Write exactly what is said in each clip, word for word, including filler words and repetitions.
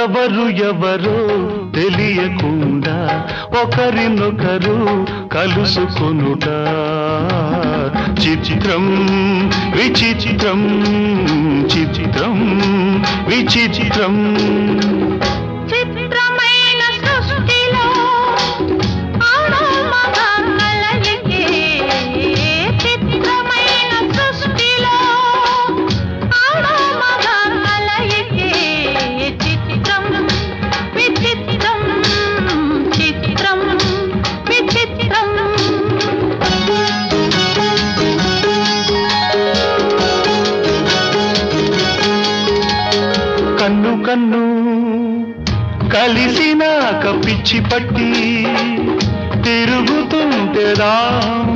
ఎవరు ఎవరో తెలియకుండా ఒకరినొకరు కలుసుకొనుట చిత్రం విచిత్రం చిత్రం విచిత్రం చిత్రమైన సృష్టిలో ఆడో మగ కలయికే చిత్రమైన సృష్టిలో ఆడో మగ కలయికే చిత్రం విచిత్రం చిత్రం విచిత్రం కన్ను కన్ను కలిసినాక పిచ్చి పట్టి తిరుగుతుంటే దాహం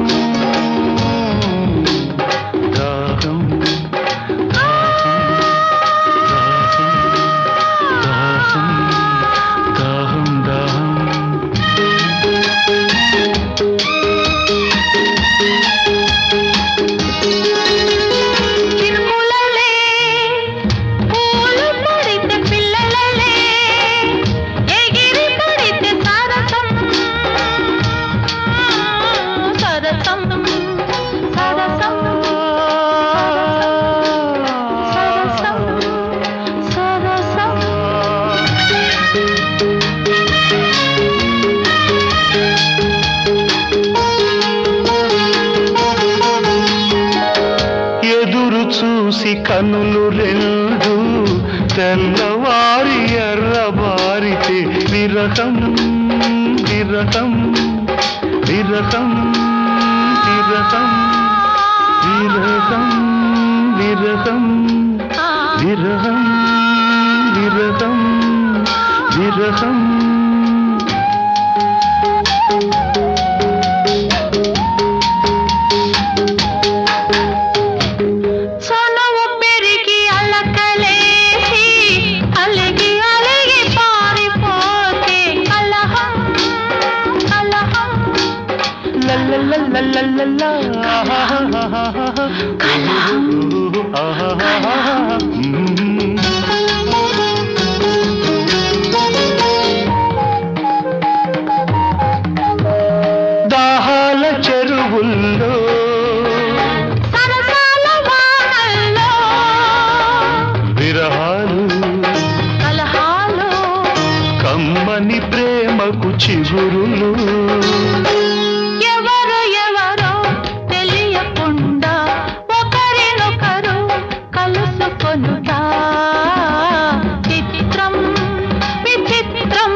దాహం దాహం దాహం చిరుకులలే పూలు పడితే పిల్లలలే ఎగిరి పడితే సరసం సరసం సరసం సరసం సరసం ఎదురు చూసి కనులు రెండు తెల్లవారి ఎర్రబారితే విరహం విరహం విరహం విరహం విరహం విరహం విరహం విరహం విరహం సొనవు పెరిగి అలకలేసి అలిగి అలిగి పారిపోతే కలహం కలహం లల్లల్లల్లల్లల్లా కలహం దాహాల చెరువుల్లో సరసాల వానల్లో విరహాలు కలహాలు కమ్మని ప్రేమకు చిగురులు ఎవరు ఎవరో తెలియకుండా ఒకరినొకరు కలుసుకొనుట చిత్రం విచిత్రం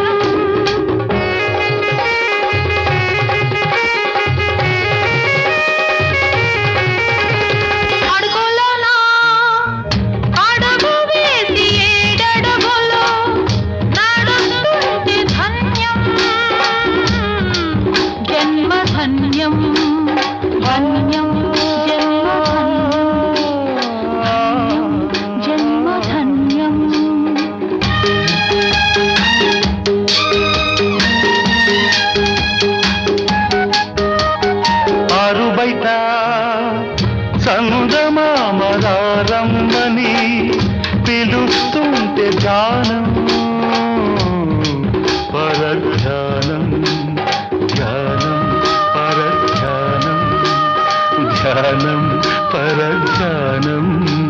అడుగులోనా అడుగు వేసి ఏడడుగులు నడుస్తుంటే ధన్యం జన్మ ధన్యం ధన్యం జన్మ జన్మ ధన్యం ఆరు బయట సందమామరారమ్మని పిలుస్తుంటే ధ్యానం పరధ్యానం ధ్యానం పరధ్యానం ధ్యానం పరధ్యానం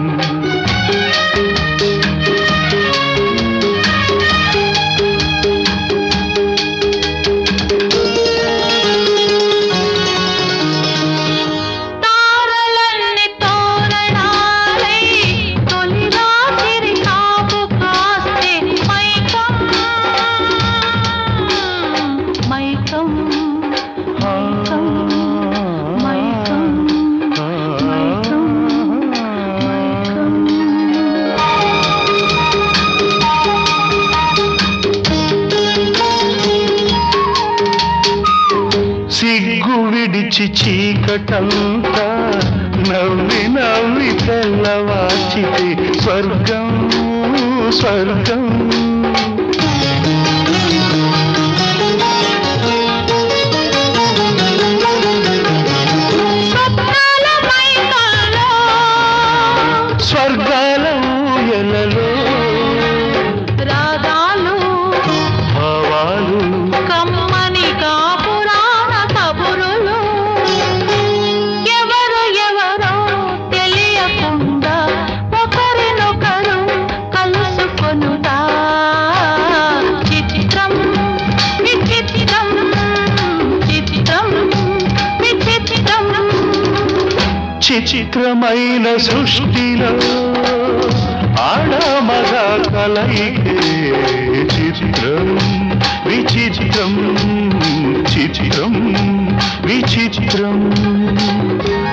తారలన్ని తోరణాలై తొలి రాత్రి కాపు కాస్తే మైకం మైకం మైకం మైకం మైకం మైకం సిగ్గు విడిచి చీకటంతా నవ్వి నవ్వి తెల్లవాచితే స్వర్గం స్వర్గం స్వప్నాల మైకంలో స్వర్గాల ఊయలలో రాగాలు చిత్రమైన సృష్టిలో ఆడమగ కలయికే చిత్రం విచిత్రం చిత్రం విచిత్రం